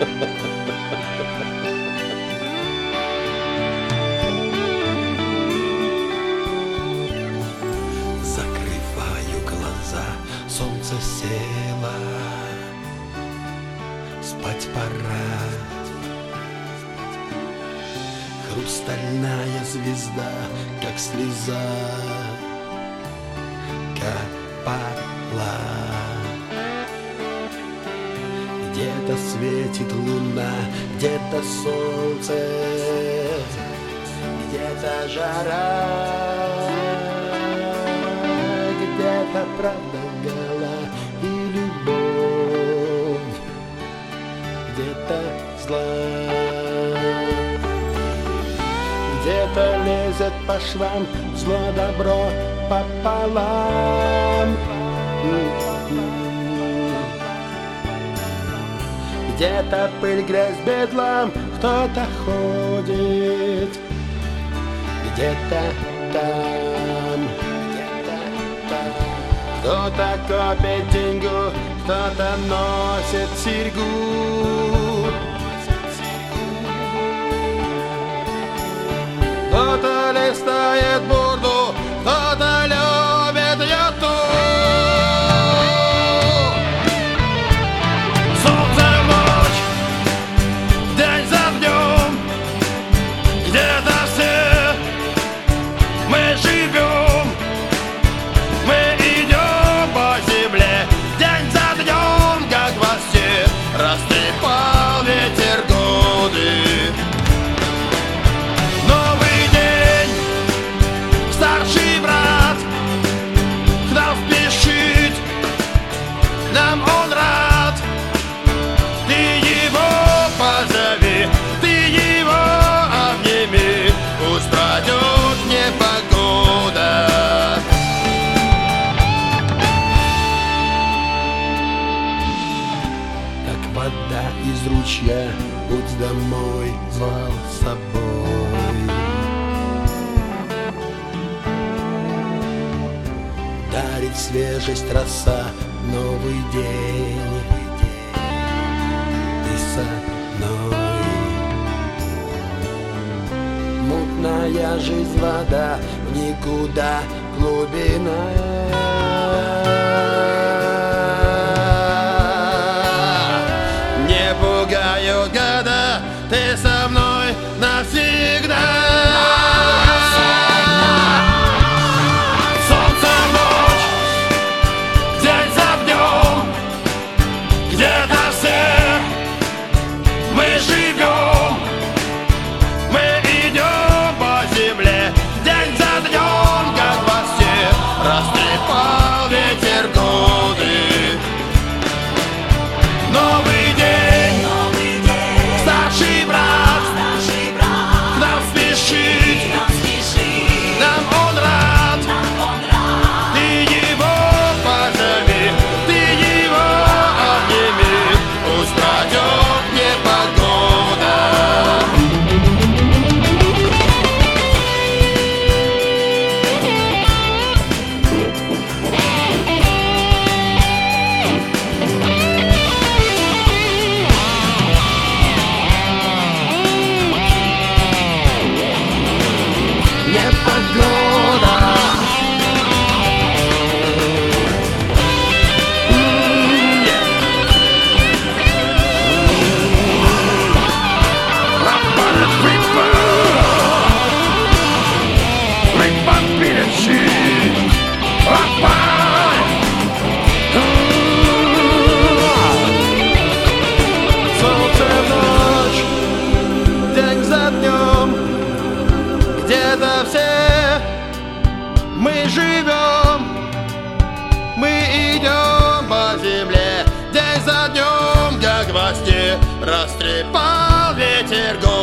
Закрываю глаза, солнце село, спать пора. Хрустальная звезда, как слеза, капала. Где-то светит луна, где-то солнце, где-то жара, где-то правда гала и любовь, где-то зла. Где-то лезет по швам зло-добро пополам. Где-то пыль, грязь, бедлам, кто-то ходит, где-то там, кто-то копит деньгу, кто-то носит серьгу, кто-то листает бурду, кто-то любит ютуб. Растрепал ветер годы. Новый день, старший брат к нам спешит, нам он рад. Ты его позови, ты его обними, пусть пройдет непогода. Вода из ручья, путь домой звал с собой. Дарит свежесть роса, новый день. Ты со мной. Мутная жизнь, вода, никуда глубина. Пугают года, ты со мной навсегда. Солнце, ночь, день за днем, где-то все мы живем, мы идем по земле, день за днем, как во сне, растрепал ветер годы. Новый день, старший брат к нам спешит, нам он рад. Ты его позови, ты его обними, пусть пройдет непогода. Солнце в ночь, день за днем, где-то все мы живем, мы идем по земле, день за днем, как во сне, растрепал ветер годы.